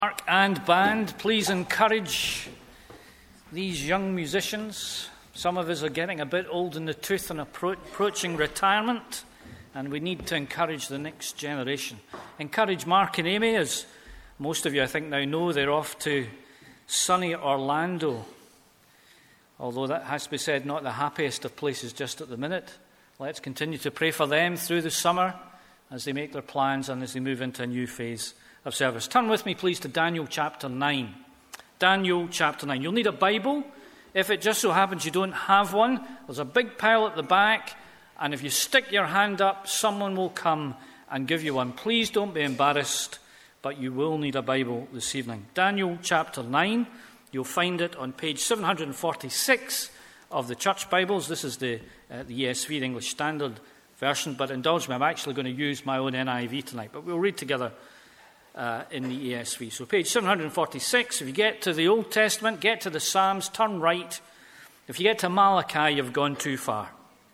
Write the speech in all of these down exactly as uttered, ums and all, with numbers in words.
Mark and band, please encourage these young musicians. Some of us are getting a bit old in the tooth and appro- approaching retirement, and we need to encourage the next generation. Encourage Mark and Amy, as most of you I think now know, they're off to sunny Orlando. Although that has to be said, not the happiest of places just at the minute. Let's continue to pray for them through the summer as they make their plans and as they move into a new phase of service. Turn with me, please, to Daniel chapter nine. Daniel chapter nine. You'll need a Bible. If it just so happens you don't have one, there's a big pile at the back, and if you stick your hand up, someone will come and give you one. Please don't be embarrassed, but you will need a Bible this evening. Daniel chapter nine. You'll find it on page seven forty-six of the Church Bibles. This is the, uh, the E S V, the English Standard Version, but indulge me, I'm actually going to use my own N I V tonight, but we'll read together Uh, in the E S V. So page seven forty-six, if you get to the Old Testament, get to the Psalms, turn right. If you get to Malachi, you've gone too far.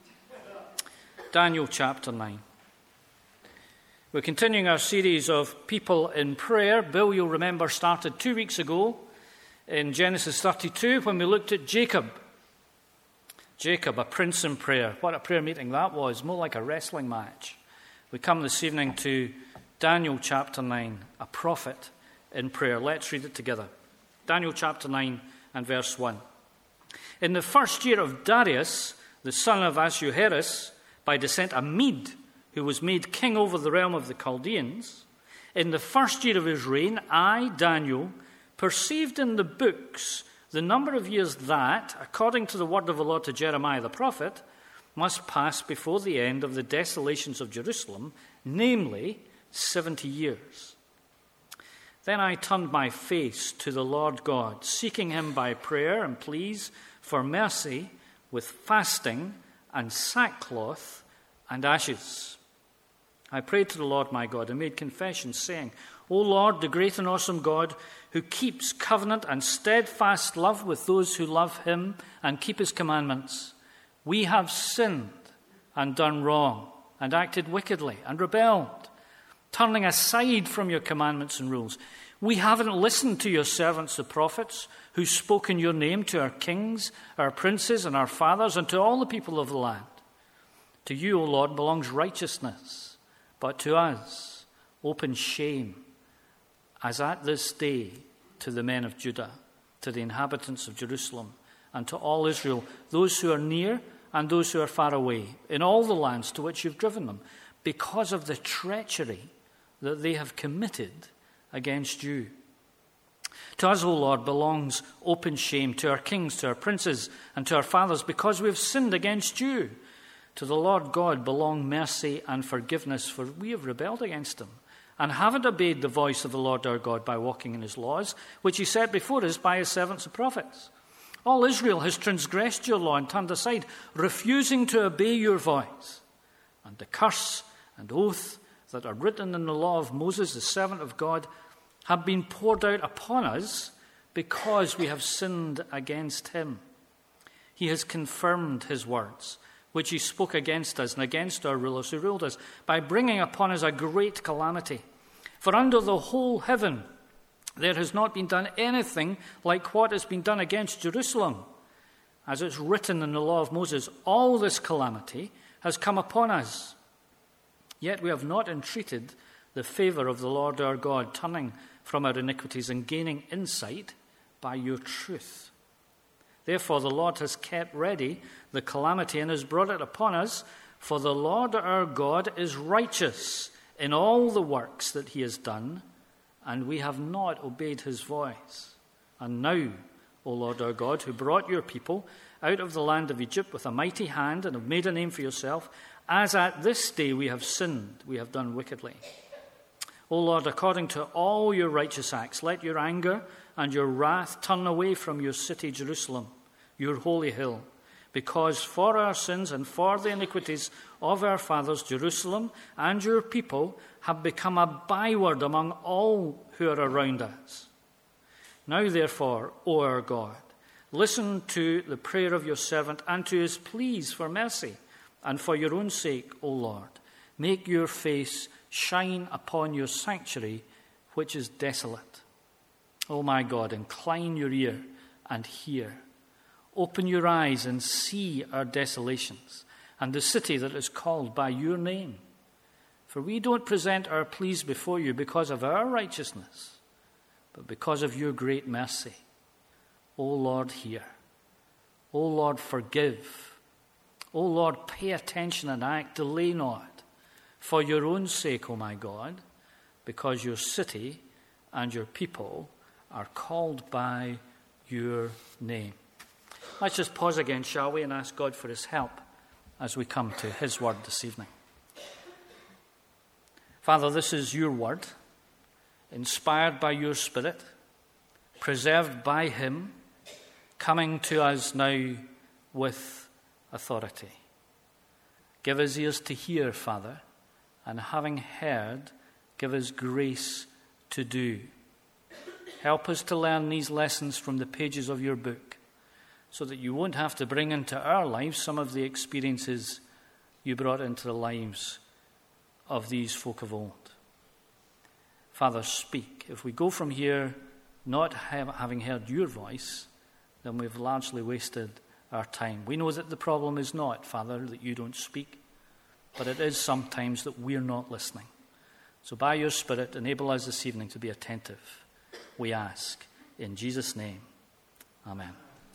Daniel chapter nine. We're continuing our series of people in prayer. Bill, you'll remember, started two weeks ago in Genesis thirty-two when we looked at Jacob. Jacob, a prince in prayer. What a prayer meeting that was, more like a wrestling match. We come this evening to Daniel chapter nine, a prophet in prayer. Let's read it together. Daniel chapter nine and verse one. In the first year of Darius, the son of Ahasuerus, by descent a Mede, who was made king over the realm of the Chaldeans, in the first year of his reign, I, Daniel, perceived in the books the number of years that, according to the word of the Lord to Jeremiah the prophet, must pass before the end of the desolations of Jerusalem, namely seventy years. Then I turned my face to the Lord God, seeking him by prayer and pleas for mercy with fasting and sackcloth and ashes. I prayed to the Lord my God and made confession, saying, O Lord, the great and awesome God, who keeps covenant and steadfast love with those who love him and keep his commandments, we have sinned and done wrong and acted wickedly and rebelled, turning aside from your commandments and rules. We haven't listened to your servants, the prophets, who spoke in your name to our kings, our princes, and our fathers, and to all the people of the land. To you, O Lord, belongs righteousness, but to us open shame, as at this day to the men of Judah, to the inhabitants of Jerusalem, and to all Israel, those who are near and those who are far away, in all the lands to which you've driven them, because of the treachery that they have committed against you. To us, O Lord, belongs open shame, to our kings, to our princes, and to our fathers, because we have sinned against you. To the Lord God belong mercy and forgiveness, for we have rebelled against him, and haven't obeyed the voice of the Lord our God by walking in his laws, which he set before us by his servants the prophets. All Israel has transgressed your law and turned aside, refusing to obey your voice. And the curse and oath that are written in the law of Moses, the servant of God, have been poured out upon us because we have sinned against him. He has confirmed his words, which he spoke against us and against our rulers who ruled us, by bringing upon us a great calamity. For under the whole heaven there has not been done anything like what has been done against Jerusalem. As it's written in the law of Moses, all this calamity has come upon us. Yet we have not entreated the favor of the Lord our God, turning from our iniquities and gaining insight by your truth. Therefore the Lord has kept ready the calamity and has brought it upon us, for the Lord our God is righteous in all the works that he has done, and we have not obeyed his voice. And now, O Lord our God, who brought your people out of the land of Egypt with a mighty hand and have made a name for yourself, as at this day we have sinned, we have done wickedly. O Lord, according to all your righteous acts, let your anger and your wrath turn away from your city, Jerusalem, your holy hill, because for our sins and for the iniquities of our fathers, Jerusalem and your people have become a byword among all who are around us. Now, therefore, O our God, listen to the prayer of your servant and to his pleas for mercy. And for your own sake, O Lord, make your face shine upon your sanctuary, which is desolate. O my God, incline your ear and hear. Open your eyes and see our desolations and the city that is called by your name. For we don't present our pleas before you because of our righteousness, but because of your great mercy. O Lord, hear. O Lord, forgive. O Lord, pay attention and act. Delay not. For your own sake, O my God, because your city and your people are called by your name. Let's just pause again, shall we, and ask God for his help as we come to his word this evening. Father, this is your word, inspired by your Spirit, preserved by him, coming to us now with authority. Give us ears to hear, Father, and having heard, give us grace to do. Help us to learn these lessons from the pages of your book, so that you won't have to bring into our lives some of the experiences you brought into the lives of these folk of old. Father, speak. If we go from here not have, having heard your voice, then we've largely wasted our time. We know that the problem is not, Father, that you don't speak, but it is sometimes that we're not listening. So by your Spirit, enable us this evening to be attentive, we ask. In Jesus' name, amen.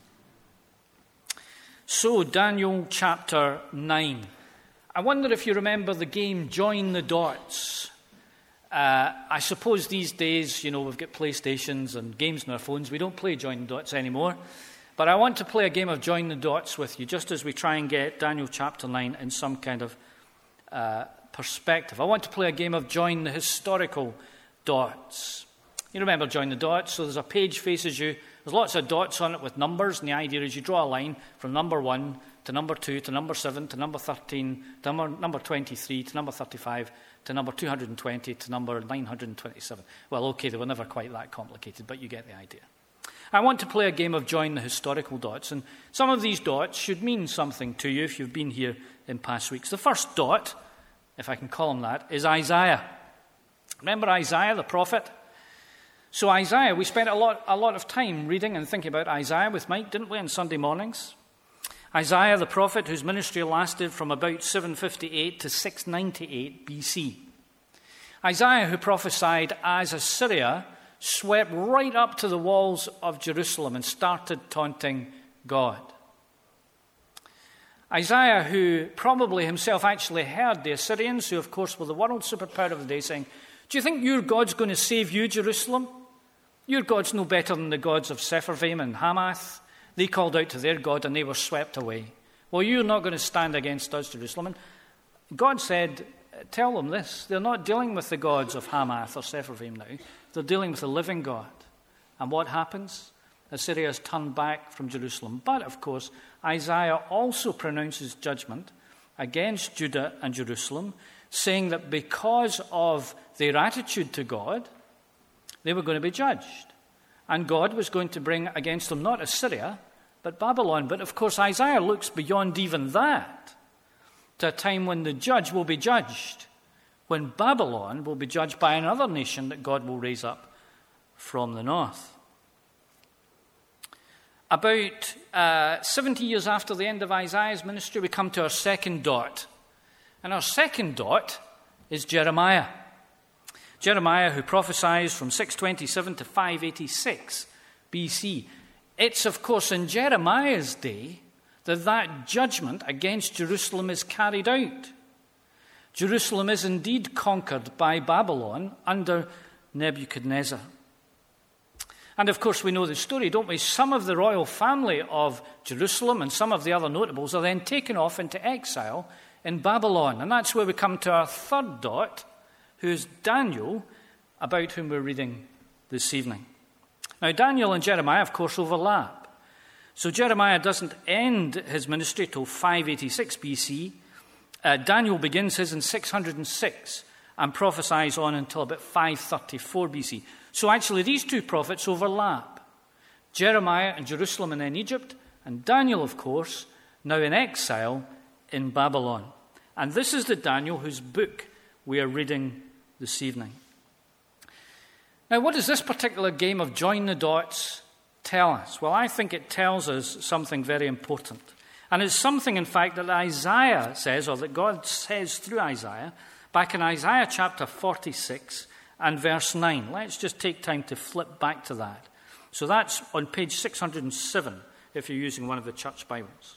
So, Daniel chapter nine. I wonder if you remember the game Join the Dots. Uh, I suppose these days, you know, we've got PlayStations and games on our phones. We don't play Join the Dots anymore. But I want to play a game of Join the Dots with you, just as we try and get Daniel chapter nine in some kind of uh, perspective. I want to play a game of Join the Historical Dots. You remember Join the Dots? So there's a page faces you. There's lots of dots on it with numbers, and the idea is you draw a line from number one to number two to number seven to number thirteen to number, number twenty-three to number thirty-five to number two hundred twenty to number nine hundred twenty-seven. Well, okay, they were never quite that complicated, but you get the idea. I want to play a game of Join the Historical Dots, and some of these dots should mean something to you if you've been here in past weeks. The first dot, if I can call him that, is Isaiah. Remember Isaiah, the prophet? So Isaiah, we spent a lot, a lot of time reading and thinking about Isaiah with Mike, didn't we, on Sunday mornings? Isaiah, the prophet, whose ministry lasted from about seven fifty-eight to six ninety-eight B C. Isaiah, who prophesied as Assyria swept right up to the walls of Jerusalem and started taunting God. Isaiah, who probably himself actually heard the Assyrians, who of course were the world superpower of the day, saying, "Do you think your God's going to save you, Jerusalem? Your God's no better than the gods of Sepharvaim and Hamath. They called out to their God and they were swept away. Well, you're not going to stand against us, Jerusalem." And God said, tell them this. They're not dealing with the gods of Hamath or Sepharvaim now. They're dealing with the living God. And what happens? Assyria has turned back from Jerusalem. But, of course, Isaiah also pronounces judgment against Judah and Jerusalem, saying that because of their attitude to God, they were going to be judged. And God was going to bring against them not Assyria, but Babylon. But, of course, Isaiah looks beyond even that to a time when the judge will be judged, when Babylon will be judged by another nation that God will raise up from the north. About uh, seventy years after the end of Isaiah's ministry, we come to our second dot. And our second dot is Jeremiah. Jeremiah, who prophesies from six twenty-seven to five eighty-six B C. It's, of course, in Jeremiah's day that that judgment against Jerusalem is carried out. Jerusalem is indeed conquered by Babylon under Nebuchadnezzar. And, of course, we know the story, don't we? Some of the royal family of Jerusalem and some of the other notables are then taken off into exile in Babylon. And that's where we come to our third dot, who's Daniel, about whom we're reading this evening. Now, Daniel and Jeremiah, of course, overlap. So Jeremiah doesn't end his ministry till five eighty-six B C. Uh, Daniel begins his in six hundred six and prophesies on until about five thirty-four B C. So actually these two prophets overlap. Jeremiah in Jerusalem and then Egypt, and Daniel, of course, now in exile in Babylon. And this is the Daniel whose book we are reading this evening. Now, what does this particular game of join the dots tell us? Well, I think it tells us something very important. And it's something, in fact, that Isaiah says, or that God says through Isaiah, back in Isaiah chapter forty-six and verse nine. Let's just take time to flip back to that. So that's on page six hundred seven, if you're using one of the church Bibles.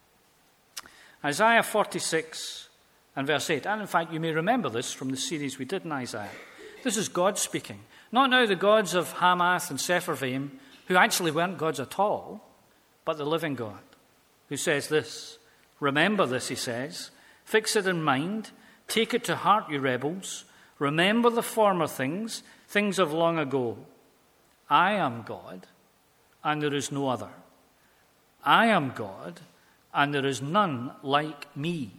Isaiah forty-six and verse eight. And in fact, you may remember this from the series we did in Isaiah. This is God speaking. Not now the gods of Hamath and Sepharvaim, who actually weren't gods at all, but the living God, who says this. Remember this, he says. Fix it in mind. Take it to heart, you rebels. Remember the former things, things of long ago. I am God, and there is no other. I am God, and there is none like me.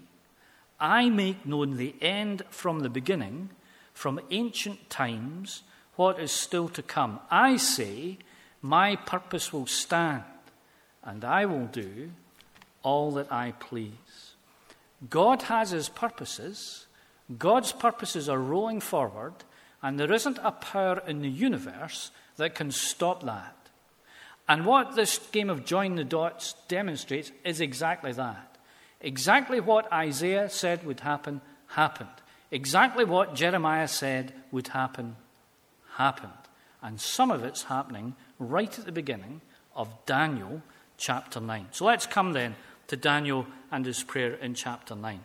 I make known the end from the beginning, from ancient times, what is still to come. I say, my purpose will stand, and I will do all that I please. God has his purposes. God's purposes are rolling forward, and there isn't a power in the universe that can stop that. And what this game of join the dots demonstrates is exactly that. Exactly what Isaiah said would happen, happened. Exactly what Jeremiah said would happen, happened. And some of it's happening right at the beginning of Daniel chapter nine. So let's come then to Daniel and his prayer in chapter nine.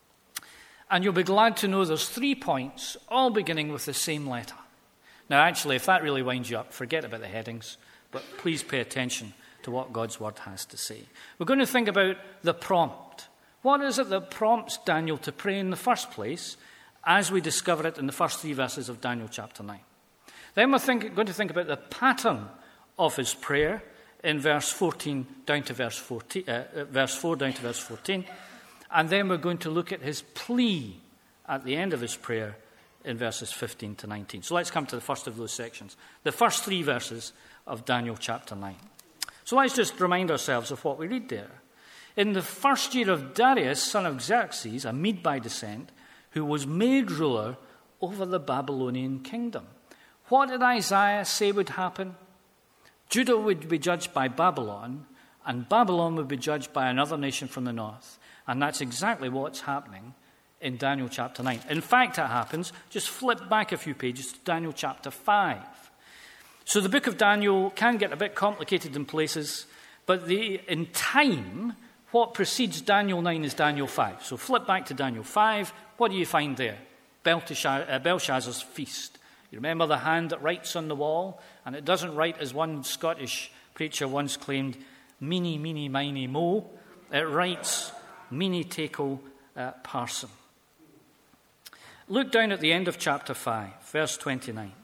And you'll be glad to know there's three points, all beginning with the same letter. Now, actually, if that really winds you up, forget about the headings, but please pay attention to what God's word has to say. We're going to think about the prompt. What is it that prompts Daniel to pray in the first place, as we discover it in the first three verses of Daniel chapter nine? Then we're think, going to think about the pattern of his prayer in verse fourteen down to verse fourteen, uh, verse four down to verse fourteen, and then we're going to look at his plea at the end of his prayer in verses fifteen to nineteen. So let's come to the first of those sections, the first three verses of Daniel chapter nine. So let's just remind ourselves of what we read there. In the first year of Darius, son of Xerxes, a Mede by descent, who was made ruler over the Babylonian kingdom. What did Isaiah say would happen? Judah would be judged by Babylon, and Babylon would be judged by another nation from the north. And that's exactly what's happening in Daniel chapter nine. In fact, it happens, just flip back a few pages to Daniel chapter five. So the book of Daniel can get a bit complicated in places, but the, in time, what precedes Daniel nine is Daniel five. So flip back to Daniel five. What do you find there? Belteshazzar, uh, Belshazzar's feast. You remember the hand that writes on the wall? And it doesn't write, as one Scottish preacher once claimed, meeny, meeny, miny, mo. It writes, meeny, tekel, uh, parson. Look down at the end of chapter five, verse twenty-nine.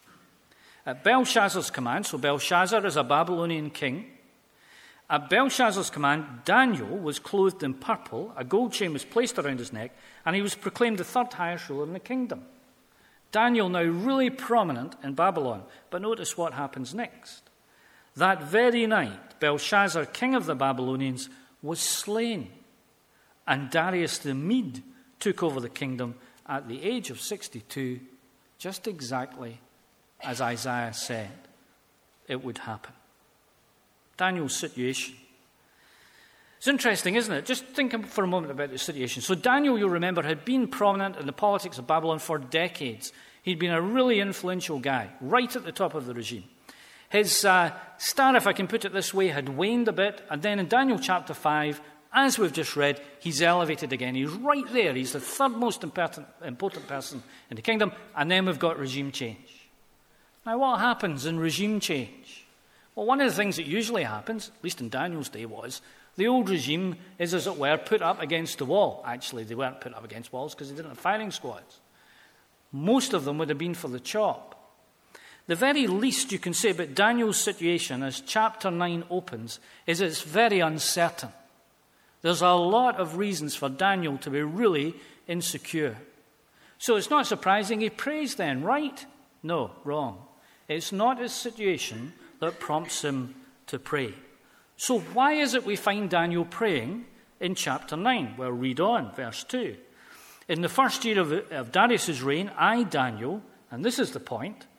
At Belshazzar's command, so Belshazzar is a Babylonian king. At Belshazzar's command, Daniel was clothed in purple, a gold chain was placed around his neck, and he was proclaimed the third highest ruler in the kingdom. Daniel now really prominent in Babylon. But notice what happens next. That very night, Belshazzar, king of the Babylonians, was slain, and Darius the Mede took over the kingdom at the age of sixty-two, just exactly as Isaiah said it would happen. Daniel's situation. It's interesting, isn't it? Just think for a moment about the situation. So Daniel, you'll remember, had been prominent in the politics of Babylon for decades. He'd been a really influential guy, right at the top of the regime. His uh, star, if I can put it this way, had waned a bit, and then in Daniel chapter five, as we've just read, he's elevated again. He's right there. He's the third most important, important person in the kingdom, and then we've got regime change. Now, what happens in regime change? Well, one of the things that usually happens, at least in Daniel's day, was the old regime is, as it were, put up against the wall. Actually, they weren't put up against walls because they didn't have firing squads. Most of them would have been for the chop. The very least you can say about Daniel's situation as chapter nine opens is it's very uncertain. There's a lot of reasons for Daniel to be really insecure. So it's not surprising he prays then, right? No, wrong. It's not his situation that prompts him to pray. So why is it we find Daniel praying in chapter nine? Well, read on, verse two. In the first year of, of Darius' reign, I, Daniel, and this is the point,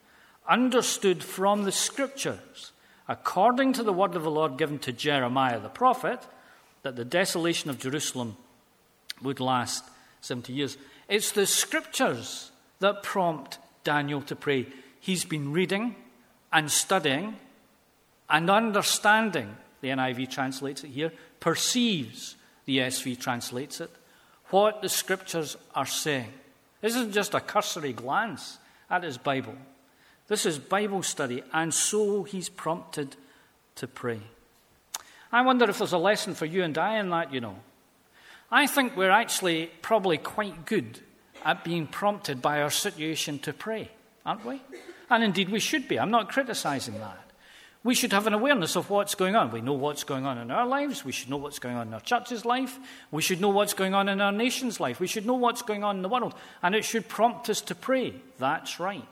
understood from the Scriptures, according to the word of the Lord given to Jeremiah the prophet, that the desolation of Jerusalem would last seventy years. It's the Scriptures that prompt Daniel to pray. He's been reading and studying and understanding, the N I V translates it here, perceives, the E S V translates it, what the Scriptures are saying. This isn't just a cursory glance at his Bible. This is Bible study, and so he's prompted to pray. I wonder if there's a lesson for you and I in that, you know. I think we're actually probably quite good at being prompted by our situation to pray, aren't we? And indeed we should be. I'm not criticizing that. We should have an awareness of what's going on. We know what's going on in our lives. We should know what's going on in our church's life. We should know what's going on in our nation's life. We should know what's going on in the world. And it should prompt us to pray. That's right.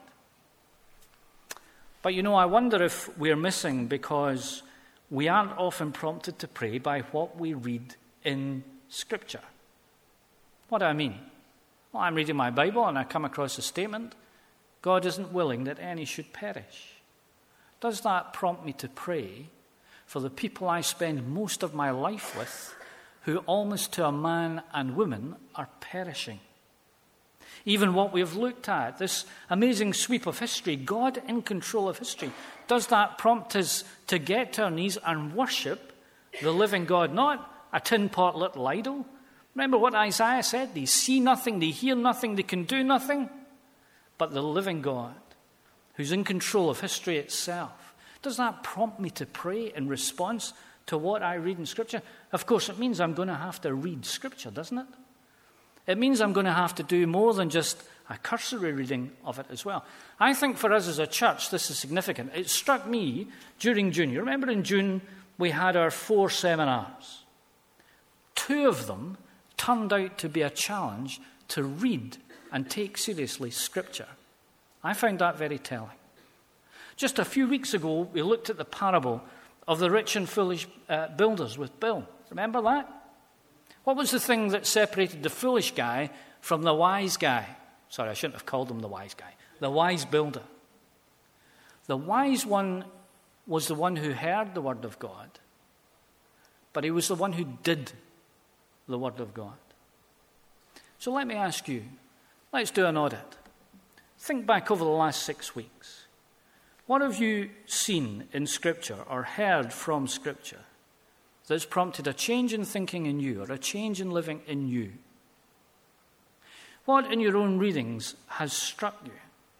But, you know, I wonder if we're missing because we aren't often prompted to pray by what we read in Scripture. What do I mean? Well, I'm reading my Bible and I come across a statement, God isn't willing that any should perish. Does that prompt me to pray for the people I spend most of my life with, who almost to a man and woman are perishing? Even what we have looked at, this amazing sweep of history, God in control of history, does that prompt us to get to our knees and worship the living God, not a tin pot little idol? Remember what Isaiah said? They see nothing, they hear nothing, they can do nothing, but the living God, who's in control of history itself. Does that prompt me to pray in response to what I read in Scripture? Of course, it means I'm going to have to read Scripture, doesn't it? It means I'm going to have to do more than just a cursory reading of it as well. I think for us as a church, this is significant. It struck me during June. You remember in June, we had our four seminars. Two of them turned out to be a challenge to read and take seriously Scripture. I found that very telling. Just a few weeks ago, we looked at the parable of the rich and foolish uh, builders with Bill. Remember that? What was the thing that separated the foolish guy from the wise guy? Sorry, I shouldn't have called him the wise guy. The wise builder. The wise one was the one who heard the word of God, but he was the one who did the word of God. So let me ask you, let's do an audit. Think back over the last six weeks. What have you seen in Scripture or heard from Scripture that's prompted a change in thinking in you or a change in living in you? What in your own readings has struck you?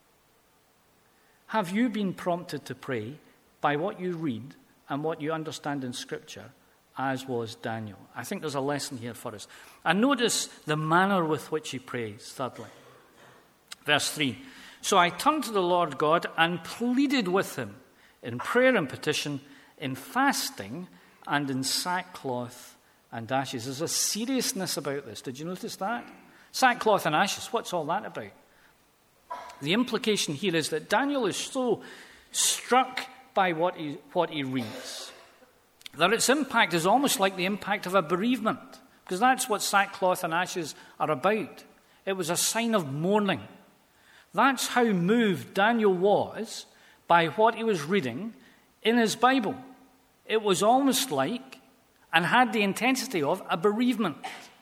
Have you been prompted to pray by what you read and what you understand in Scripture, as was Daniel? I think there's a lesson here for us. And notice the manner with which he prays, thirdly. Verse three. So I turned to the Lord God and pleaded with him in prayer and petition, in fasting and in sackcloth and ashes. There's a seriousness about this. Did you notice that? Sackcloth and ashes, what's all that about? The implication here is that Daniel is so struck by what he, what he reads that its impact is almost like the impact of a bereavement, because that's what sackcloth and ashes are about. It was a sign of mourning. That's how moved Daniel was by what he was reading in his Bible. It was almost like, and had the intensity of, a bereavement.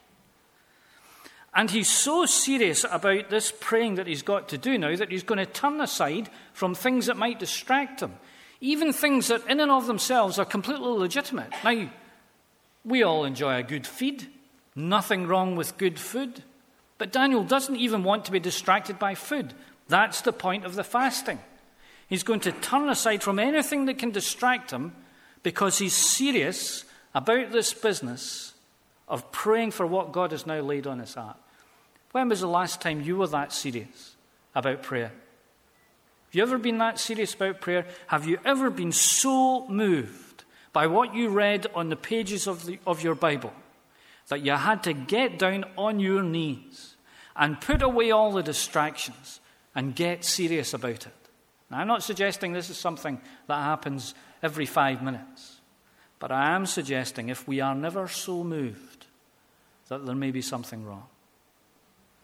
And he's so serious about this praying that he's got to do now that he's going to turn aside from things that might distract him, even things that in and of themselves are completely legitimate. Now, we all enjoy a good feed. Nothing wrong with good food. But Daniel doesn't even want to be distracted by food. That's the point of the fasting. He's going to turn aside from anything that can distract him because he's serious about this business of praying for what God has now laid on his heart. When was the last time you were that serious about prayer? Have you ever been that serious about prayer? Have you ever been so moved by what you read on the pages of, the, of your Bible that you had to get down on your knees and put away all the distractions and get serious about it? Now, I'm not suggesting this is something that happens every five minutes, but I am suggesting if we are never so moved that there may be something wrong.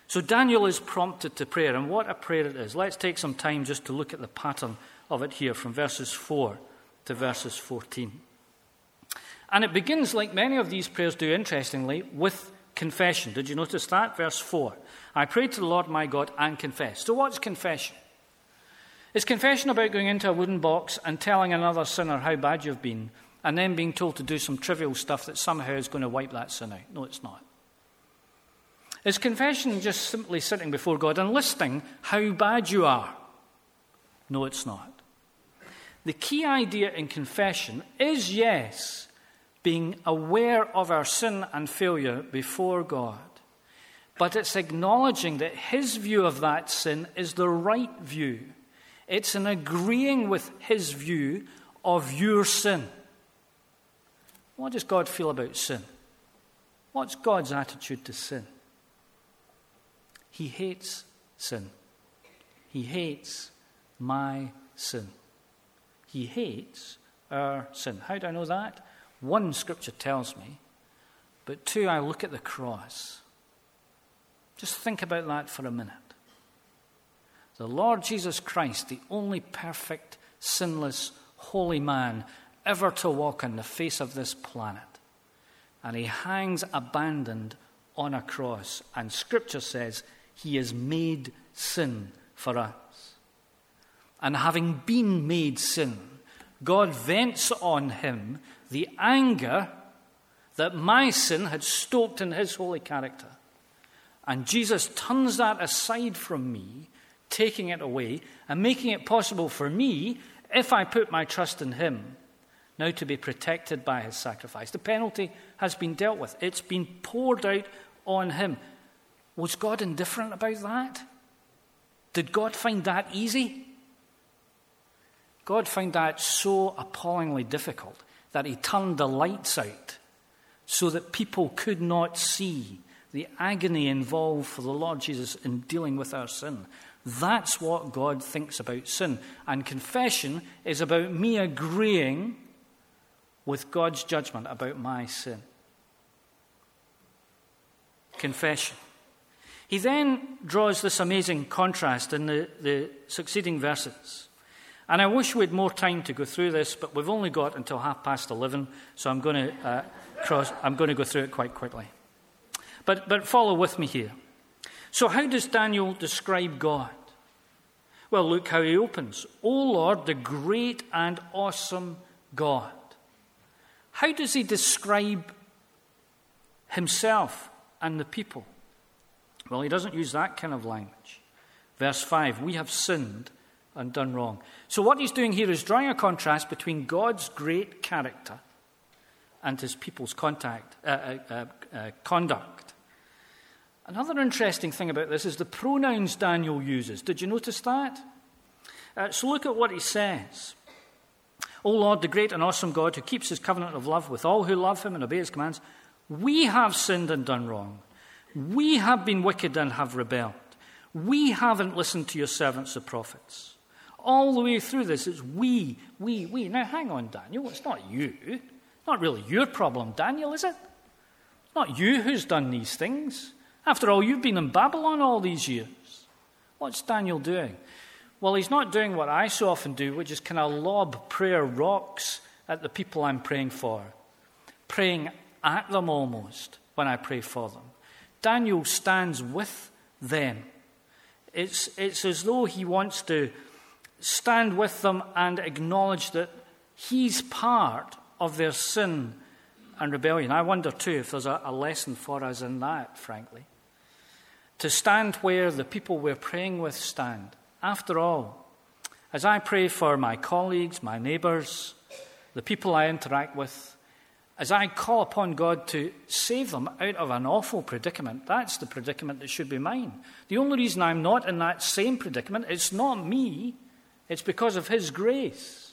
So Daniel is prompted to prayer, and what a prayer it is. Let's take some time just to look at the pattern of it here from verses four to verses fourteen. And it begins, like many of these prayers do, interestingly, with confession. Did you notice that? Verse four. I prayed to the Lord my God and confessed. So what's confession? Is confession about going into a wooden box and telling another sinner how bad you've been, and then being told to do some trivial stuff that somehow is going to wipe that sin out? No, it's not. Is confession just simply sitting before God and listing how bad you are? No, it's not. The key idea in confession is, yes, being aware of our sin and failure before God, but it's acknowledging that his view of that sin is the right view. It's an agreeing with his view of your sin. What does God feel about sin? What's God's attitude to sin? He hates sin. He hates my sin. He hates our sin. How do I know that? One, Scripture tells me. But two, I look at the cross. Just think about that for a minute. The Lord Jesus Christ, the only perfect, sinless, holy man ever to walk on the face of this planet. And he hangs abandoned on a cross. And Scripture says he is made sin for us. And having been made sin, God vents on him the anger that my sin had stoked in his holy character. And Jesus turns that aside from me, taking it away and making it possible for me, if I put my trust in him, now to be protected by his sacrifice. The penalty has been dealt with. It's been poured out on him. Was God indifferent about that? Did God find that easy? God found that so appallingly difficult that he turned the lights out so that people could not see the agony involved for the Lord Jesus in dealing with our sin. That's what God thinks about sin. And confession is about me agreeing with God's judgment about my sin. Confession. He then draws this amazing contrast in the, the succeeding verses. And I wish we had more time to go through this, but we've only got until half past eleven, so I'm going to uh, cross. I'm going to go through it quite quickly. But but follow with me here. So how does Daniel describe God? Well, look how he opens. O Lord, the great and awesome God. How does he describe himself and the people? Well, he doesn't use that kind of language. Verse five, we have sinned and done wrong. So what he's doing here is drawing a contrast between God's great character and his people's contact, uh, uh, uh, uh, conduct. Another interesting thing about this is the pronouns Daniel uses. Did you notice that? Uh, so look at what he says. O Lord, the great and awesome God who keeps his covenant of love with all who love him and obey his commands, we have sinned and done wrong. We have been wicked and have rebelled. We haven't listened to your servants, the prophets. All the way through this, it's we, we, we. Now, hang on, Daniel. It's not you. It's not really your problem, Daniel, is it? It's not you who's done these things. After all, you've been in Babylon all these years. What's Daniel doing? Well, he's not doing what I so often do, which is kind of lob prayer rocks at the people I'm praying for. Praying at them almost when I pray for them. Daniel stands with them. It's, it's as though he wants to stand with them and acknowledge that he's part of their sin and rebellion. I wonder, too, if there's a, a lesson for us in that, frankly. To stand where the people we're praying with stand. After all, as I pray for my colleagues, my neighbours, the people I interact with, as I call upon God to save them out of an awful predicament, that's the predicament that should be mine. The only reason I'm not in that same predicament, it's not me, it's because of his grace.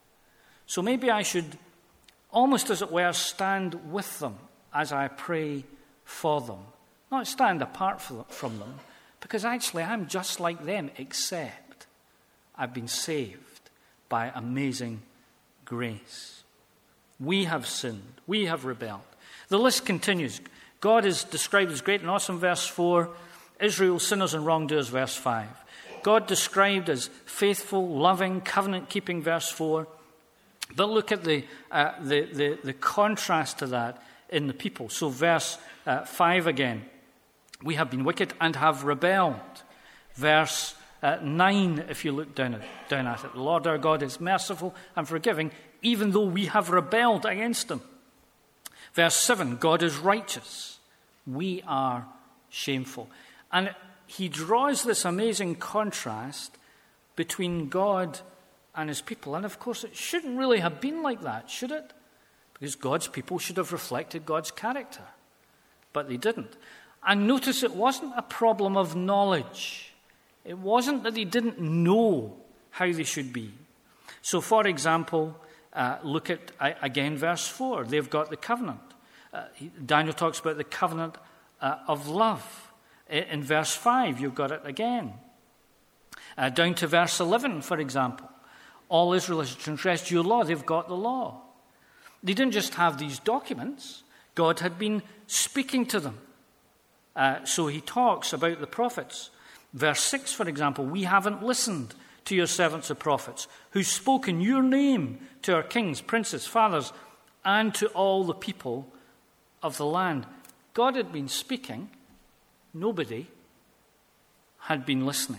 So maybe I should, almost as it were, stand with them as I pray for them. Not stand apart from them, because actually I'm just like them, except I've been saved by amazing grace. We have sinned. We have rebelled. The list continues. God is described as great and awesome, verse four. Israel, sinners and wrongdoers, verse five. God described as faithful, loving, covenant-keeping, verse four. But look at the, uh, the, the, the contrast to that in the people. So verse uh, five again. We have been wicked and have rebelled. Verse uh, nine, if you look down at, down at it. The Lord our God is merciful and forgiving, even though we have rebelled against him. Verse seven, God is righteous. We are shameful. And he draws this amazing contrast between God and his people. And of course, it shouldn't really have been like that, should it? Because God's people should have reflected God's character. But they didn't. And notice it wasn't a problem of knowledge. It wasn't that they didn't know how they should be. So, for example, uh, look at, uh, again, verse four. They've got the covenant. Uh, he, Daniel talks about the covenant uh, of love. In verse five, you've got it again. Uh, down to verse eleven, for example. All Israel has transgressed your law. They've got the law. They didn't just have these documents. God had been speaking to them. Uh, so he talks about the prophets. Verse six, for example, we haven't listened to your servants the prophets, who spoke in your name to our kings, princes, fathers, and to all the people of the land. God had been speaking. Nobody had been listening.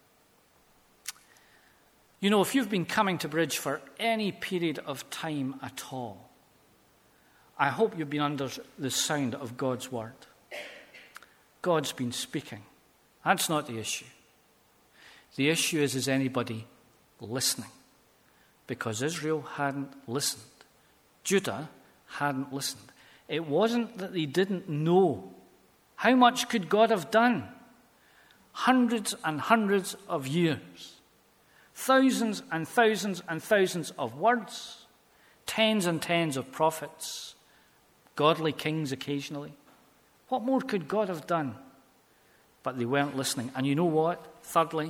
You know, if you've been coming to Bridge for any period of time at all, I hope you've been under the sound of God's word. God's been speaking. That's not the issue. The issue is, is anybody listening? Because Israel hadn't listened. Judah hadn't listened. It wasn't that they didn't know. How much could God have done? Hundreds and hundreds of years. Thousands and thousands and thousands of words. Tens and tens of prophets. Godly kings occasionally. What more could God have done? But they weren't listening. And you know what? Thirdly,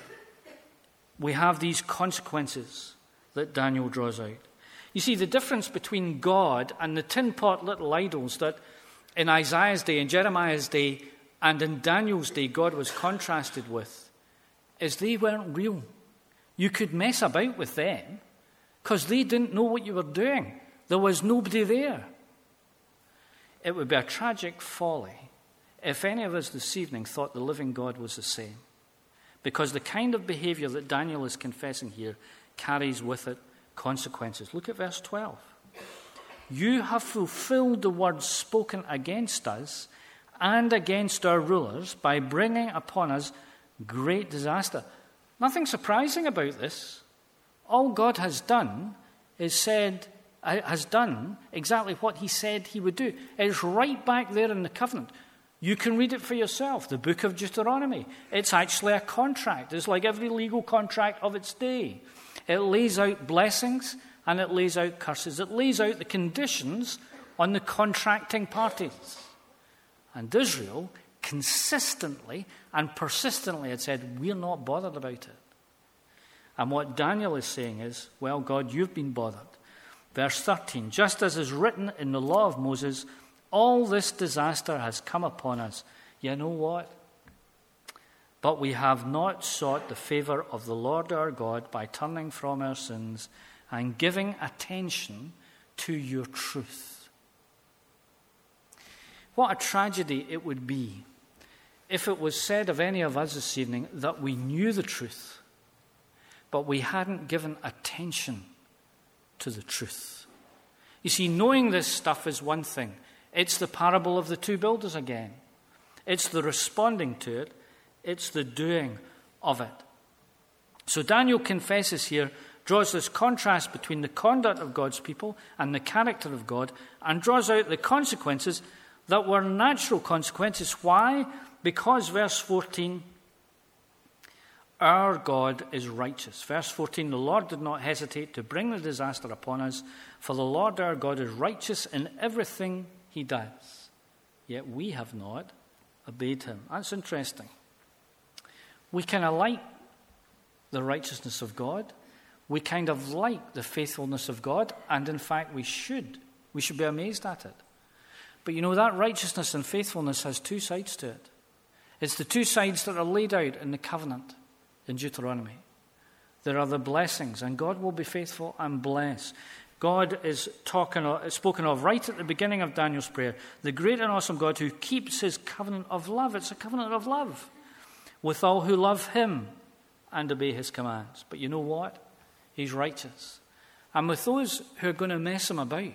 we have these consequences that Daniel draws out. You see, the difference between God and the tin pot little idols that in Isaiah's day, in Jeremiah's day, and in Daniel's day, God was contrasted with, is they weren't real. You could mess about with them because they didn't know what you were doing. There was nobody there. It would be a tragic folly if any of us this evening thought the living God was the same. Because the kind of behavior that Daniel is confessing here carries with it consequences. Look at verse twelve. You have fulfilled the words spoken against us and against our rulers by bringing upon us great disaster. Nothing surprising about this. All God has done is said, has done exactly what he said he would do. It's right back there in the covenant. You can read it for yourself, the book of Deuteronomy. It's actually a contract. It's like every legal contract of its day. It lays out blessings and it lays out curses. It lays out the conditions on the contracting parties. And Israel consistently and persistently had said, we're not bothered about it. And what Daniel is saying is, well, God, you've been bothered. Verse thirteen, just as is written in the law of Moses, all this disaster has come upon us. You know what? But we have not sought the favor of the Lord our God by turning from our sins and giving attention to your truth. What a tragedy it would be if it was said of any of us this evening that we knew the truth, but we hadn't given attention to the truth. You see, knowing this stuff is one thing. It's the parable of the two builders again. It's the responding to it. It's the doing of it. So Daniel confesses here, draws this contrast between the conduct of God's people and the character of God, and draws out the consequences that were natural consequences. Why? Because, verse fourteen, our God is righteous. Verse fourteen, the Lord did not hesitate to bring the disaster upon us, for the Lord our God is righteous in everything he does. Yet we have not obeyed him. That's interesting. We kind of like the righteousness of God. We kind of like the faithfulness of God. And in fact, we should. We should be amazed at it. But you know, that righteousness and faithfulness has two sides to it. It's the two sides that are laid out in the covenant in Deuteronomy. There are the blessings, and God will be faithful and bless. God is talking, spoken of right at the beginning of Daniel's prayer. The great and awesome God who keeps his covenant of love. It's a covenant of love with all who love him and obey his commands. But you know what? He's righteous. And with those who are going to mess him about,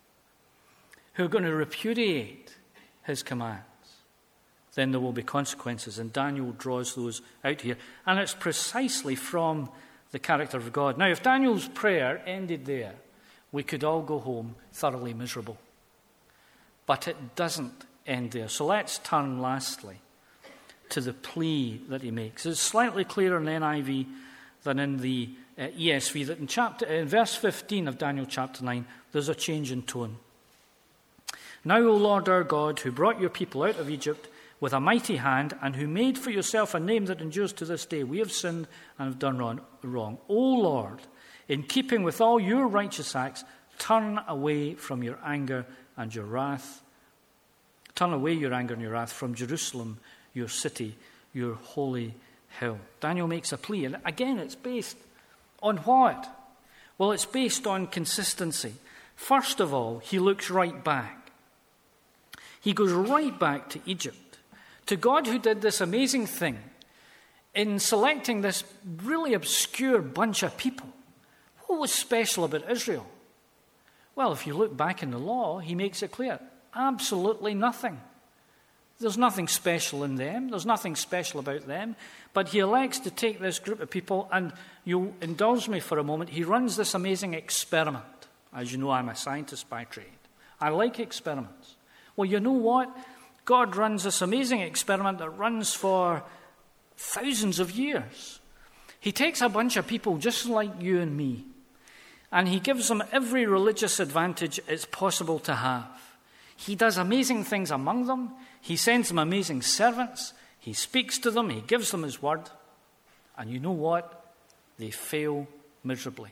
who are going to repudiate his commands, then there will be consequences. And Daniel draws those out here. And it's precisely from the character of God. Now, if Daniel's prayer ended there, we could all go home thoroughly miserable. But it doesn't end there. So let's turn lastly to the plea that he makes. It's slightly clearer in the N I V than in the uh, E S V, that in, chapter, in verse fifteen of Daniel chapter nine, there's a change in tone. Now, O Lord our God, who brought your people out of Egypt with a mighty hand, and who made for yourself a name that endures to this day, we have sinned and have done wrong. wrong. O Lord, in keeping with all your righteous acts, turn away from your anger and your wrath. Turn away your anger and your wrath from Jerusalem, your city, your holy hill. Daniel makes a plea, and again, it's based on what? Well, it's based on consistency. First of all, he looks right back. He goes right back to Egypt, to God who did this amazing thing in selecting this really obscure bunch of people. What was special about Israel? Well, if you look back in the law, he makes it clear. Absolutely nothing. There's nothing special in them. There's nothing special about them. But he elects to take this group of people, and you'll indulge me for a moment, he runs this amazing experiment. As you know, I'm a scientist by trade. I like experiments. Well, you know what? God runs this amazing experiment that runs for thousands of years. He takes a bunch of people just like you and me, and he gives them every religious advantage it's possible to have. He does amazing things among them. He sends them amazing servants. He speaks to them. He gives them his word. And you know what? They fail miserably.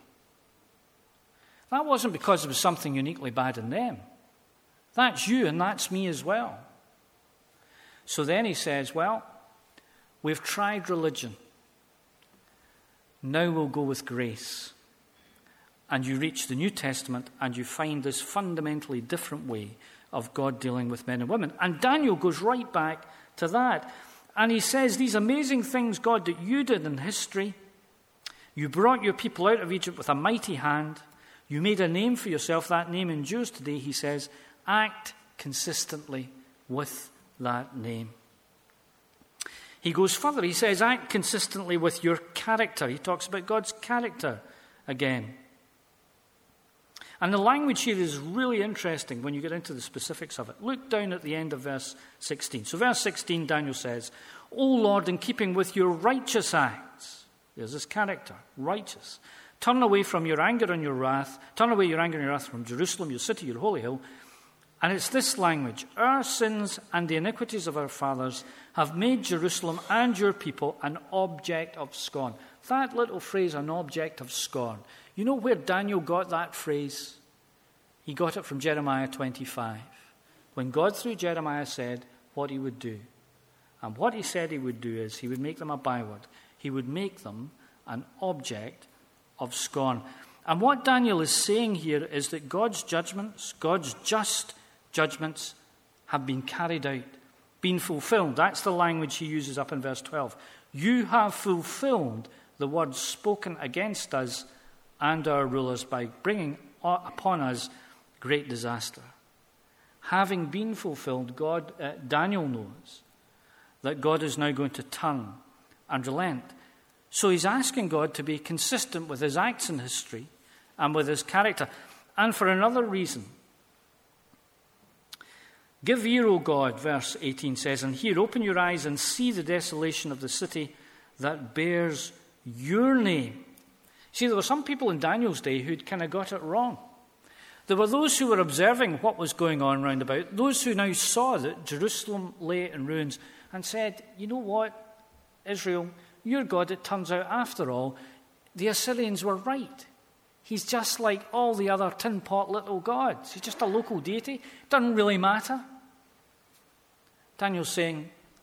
That wasn't because there was something uniquely bad in them. That's you and that's me as well. So then he says, well, we've tried religion. Now we'll go with grace. And you reach the New Testament and you find this fundamentally different way of God dealing with men and women. And Daniel goes right back to that. And he says, these amazing things, God, that you did in history. You brought your people out of Egypt with a mighty hand. You made a name for yourself. That name endures today, he says. Act consistently with that name. He goes further. He says, act consistently with your character. He talks about God's character again. And the language here is really interesting when you get into the specifics of it. Look down at the end of verse sixteen. So verse sixteen, Daniel says, O Lord, in keeping with your righteous acts, there's this character, righteous. Turn away from your anger and your wrath. Turn away your anger and your wrath from Jerusalem, your city, your holy hill. And it's this language. Our sins and the iniquities of our fathers have made Jerusalem and your people an object of scorn. That little phrase, an object of scorn. You know where Daniel got that phrase? He got it from Jeremiah twenty-five. When God, through Jeremiah, said what he would do. And what he said he would do is he would make them a byword. He would make them an object of scorn. And what Daniel is saying here is that God's judgments, God's just judgments, have been carried out, been fulfilled. That's the language he uses up in verse twelve. You have fulfilled the words spoken against us and our rulers by bringing upon us great disaster. Having been fulfilled, God, uh, Daniel knows that God is now going to turn and relent. So he's asking God to be consistent with his acts in history and with his character. And for another reason. Give ear, O God, verse eighteen says, and hear, open your eyes and see the desolation of the city that bears your name. See, there were some people in Daniel's day who'd kind of got it wrong. There were those who were observing what was going on round about, those who now saw that Jerusalem lay in ruins and said, you know what, Israel, your God, it turns out, after all, the Assyrians were right. He's just like all the other tin pot little gods. He's just a local deity. Doesn't really matter. Daniel's saying,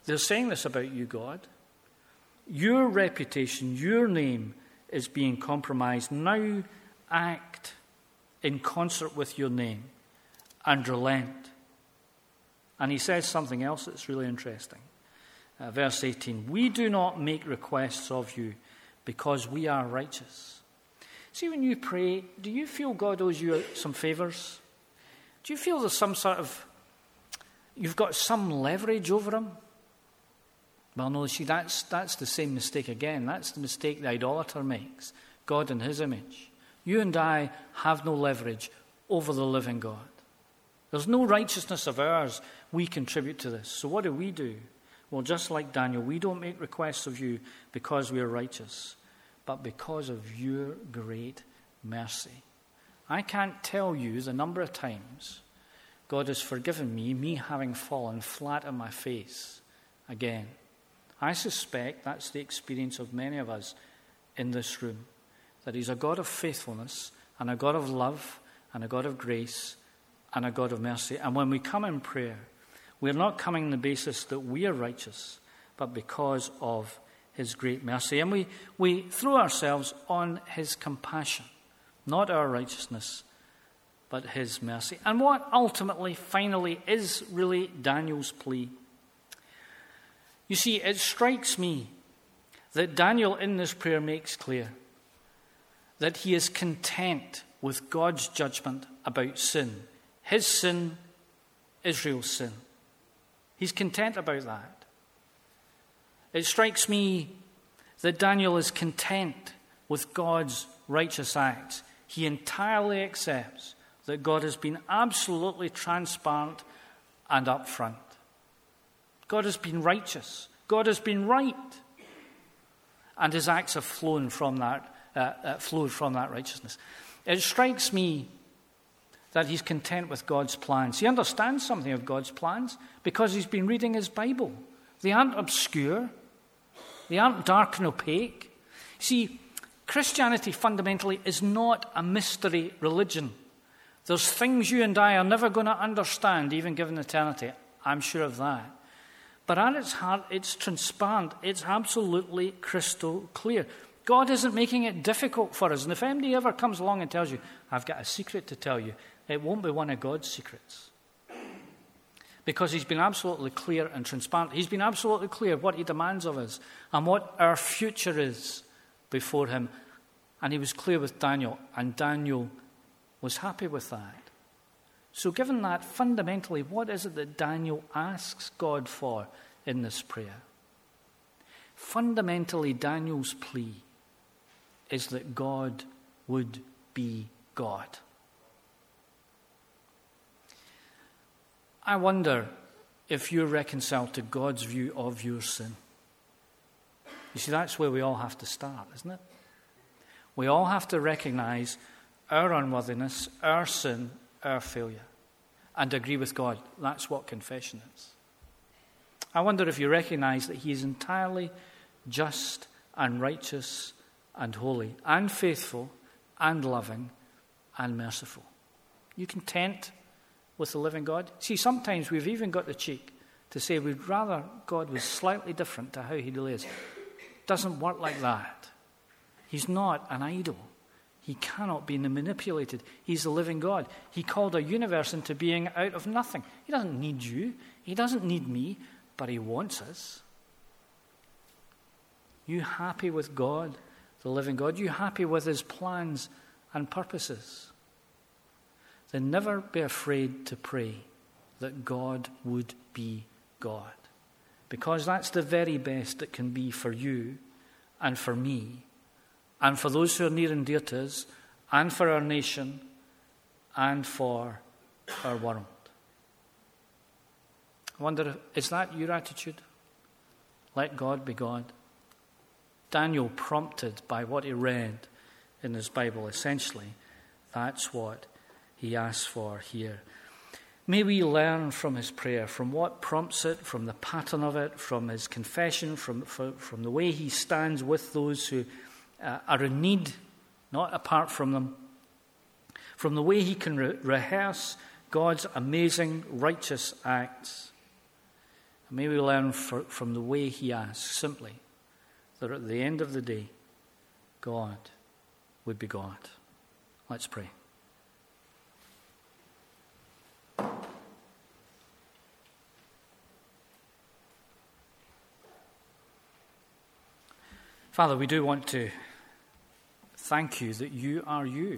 They're saying this about you, God. Your reputation, your name is being compromised. Now act in concert with your name and relent. And he says something else that's really interesting. Uh, verse eighteen, we do not make requests of you because we are righteous. See, when you pray, do you feel God owes you some favours? Do you feel there's some sort of, you've got some leverage over him? Well, no, see, that's, that's the same mistake again. That's the mistake the idolater makes. God in his image. You and I have no leverage over the living God. There's no righteousness of ours we contribute to this. So what do we do? Well, just like Daniel, we don't make requests of you because we are righteous, but because of your great mercy. I can't tell you the number of times God has forgiven me, me having fallen flat on my face again. I suspect that's the experience of many of us in this room, that he's a God of faithfulness and a God of love and a God of grace and a God of mercy. And when we come in prayer, we're not coming on the basis that we are righteous, but because of his great mercy. And we, we throw ourselves on his compassion, not our righteousness, but his mercy. And what ultimately, finally, is really Daniel's plea? You see, it strikes me that Daniel in this prayer makes clear that he is content with God's judgment about sin. His sin, Israel's sin. He's content about that. It strikes me that Daniel is content with God's righteous acts. He entirely accepts that God has been absolutely transparent and upfront. God has been righteous. God has been right. And his acts have flown from that, uh, uh, flowed from that righteousness. It strikes me that he's content with God's plans. He understands something of God's plans because he's been reading his Bible. They aren't obscure. They aren't dark and opaque. See, Christianity fundamentally is not a mystery religion. There's things you and I are never going to understand, even given eternity. I'm sure of that. But at its heart, it's transparent. It's absolutely crystal clear. God isn't making it difficult for us. And if anybody ever comes along and tells you, I've got a secret to tell you, it won't be one of God's secrets. Because he's been absolutely clear and transparent. He's been absolutely clear what he demands of us and what our future is before him. And he was clear with Daniel, and Daniel was happy with that. So given that, fundamentally, what is it that Daniel asks God for in this prayer? Fundamentally, Daniel's plea is that God would be God. I wonder if you're reconciled to God's view of your sin. You see, that's where we all have to start, isn't it? We all have to recognize our unworthiness, our sin, our failure, and agree with God. That's what confession is. I wonder if you recognize that he is entirely just and righteous and holy and faithful and loving and merciful. You content with the living God? See, sometimes we've even got the cheek to say we'd rather God was slightly different to how he really is. It doesn't work like that. He's not an idol. He cannot be manipulated. He's the living God. He called a universe into being out of nothing. He doesn't need you. He doesn't need me, but he wants us. You happy with God, the living God? You happy with his plans and purposes? Then never be afraid to pray that God would be God. Because that's the very best it can be for you and for me and for those who are near and dear to us and for our nation and for our world. I wonder, is that your attitude? Let God be God. Daniel, prompted by what he read in his Bible, essentially, that's what he asks for here. May we learn from his prayer, from what prompts it, from the pattern of it, from his confession, from, from, from the way he stands with those who uh, are in need, not apart from them, from the way he can re- rehearse God's amazing righteous acts. May we learn for, from the way he asks, simply, that at the end of the day, God would be God. Let's pray. Father, we do want to thank you that you are you.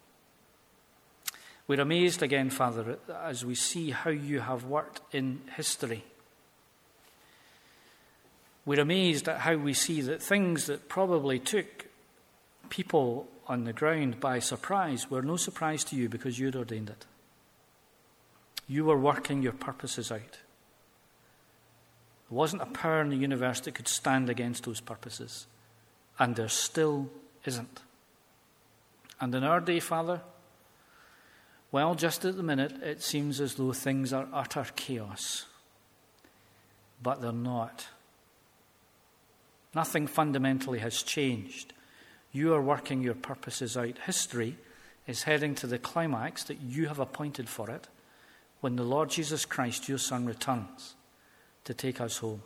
We're amazed again, Father, as we see how you have worked in history. We're amazed at how we see that things that probably took people on the ground by surprise were no surprise to you because you'd ordained it. You were working your purposes out. There wasn't a power in the universe that could stand against those purposes. And there still isn't. And in our day, Father, well, just at the minute, it seems as though things are utter chaos. But they're not. Nothing fundamentally has changed. You are working your purposes out. History is heading to the climax that you have appointed for it when the Lord Jesus Christ, your Son, returns to take us home.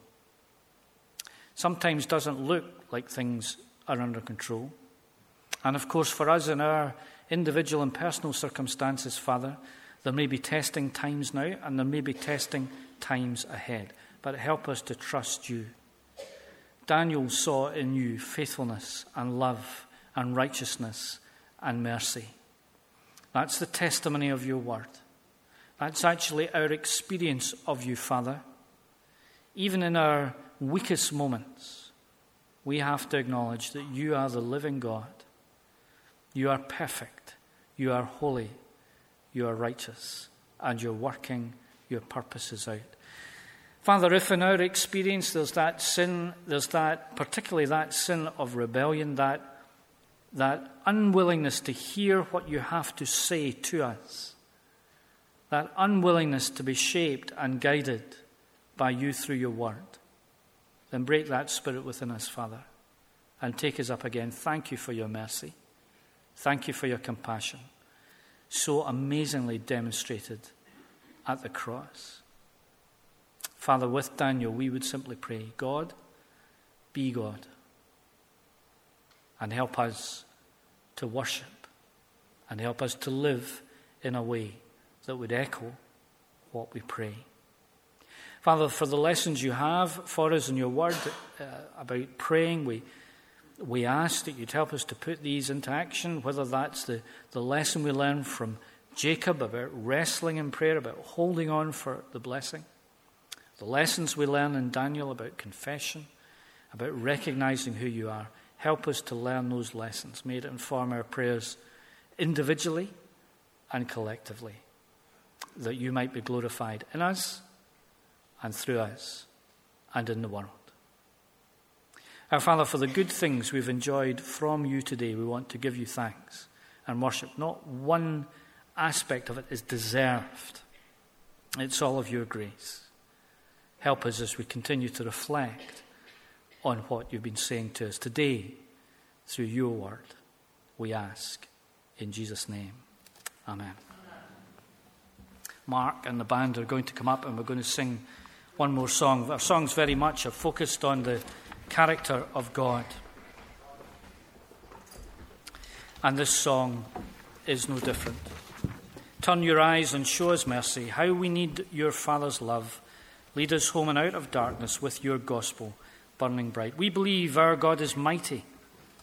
Sometimes doesn't look like things are under control. And of course, for us in our individual and personal circumstances, Father, there may be testing times now and there may be testing times ahead. But help us to trust you. Daniel saw in you faithfulness and love and righteousness and mercy. That's the testimony of your word. That's actually our experience of you, Father. Even in our weakest moments, we have to acknowledge that you are the living God. You are perfect. You are holy. You are righteous. And you're working your purposes out. Father, if in our experience there's that sin, there's that, particularly that sin of rebellion, that, that unwillingness to hear what you have to say to us, that unwillingness to be shaped and guided by you through your word, then break that spirit within us, Father, and take us up again. Thank you for your mercy. Thank you for your compassion, so amazingly demonstrated at the cross. Father, with Daniel, we would simply pray, God, be God, and help us to worship, and help us to live in a way that would echo what we pray. Father, for the lessons you have for us in your word uh, about praying, we we ask that you'd help us to put these into action, whether that's the, the lesson we learned from Jacob about wrestling in prayer, about holding on for the blessing, the lessons we learn in Daniel about confession, about recognizing who you are. Help us to learn those lessons. May it inform our prayers individually and collectively, that you might be glorified in us and through us and in the world. Our Father, for the good things we've enjoyed from you today, we want to give you thanks and worship. Not one aspect of it is deserved. It's all of your grace. Help us as we continue to reflect on what you've been saying to us today through your word. We ask in Jesus' name. Amen. Mark and the band are going to come up and we're going to sing one more song. Our songs very much are focused on the character of God. And this song is no different. Turn your eyes and show us mercy. How we need your Father's love. Lead us home and out of darkness with your gospel burning bright. We believe our God is mighty.